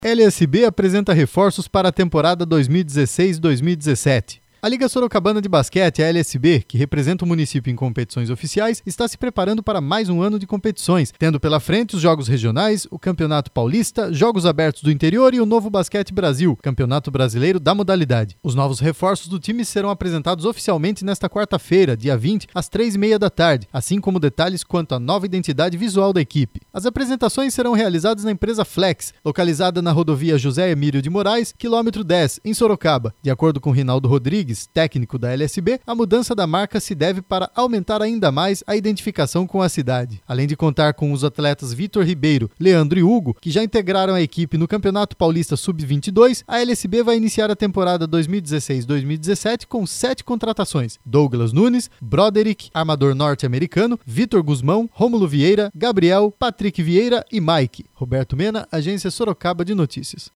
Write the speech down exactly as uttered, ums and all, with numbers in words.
L S B apresenta reforços para a temporada dois mil e dezesseis dois mil e dezessete. A Liga Sorocabana de Basquete, a L S B, que representa o município em competições oficiais, está se preparando para mais um ano de competições, tendo pela frente os Jogos Regionais, o Campeonato Paulista, Jogos Abertos do Interior e o Novo Basquete Brasil, Campeonato Brasileiro da modalidade. Os novos reforços do time serão apresentados oficialmente nesta quarta-feira, dia vinte, às três e meia da tarde, assim como detalhes quanto à nova identidade visual da equipe. As apresentações serão realizadas na empresa Flex, localizada na rodovia José Emílio de Moraes, quilômetro dez, em Sorocaba. De acordo com Rinaldo Rodrigues, técnico da L S B, a mudança da marca se deve para aumentar ainda mais a identificação com a cidade. Além de contar com os atletas Vitor Ribeiro, Leandro e Hugo, que já integraram a equipe no Campeonato Paulista sub vinte e dois, a L S B vai iniciar a temporada dois mil e dezesseis dois mil e dezessete com sete contratações: Douglas Nunes, Broderick, armador norte-americano, Vitor Guzmão, Rômulo Vieira, Gabriel, Patrick Vieira e Mike. Roberto Mena, Agência Sorocaba de Notícias.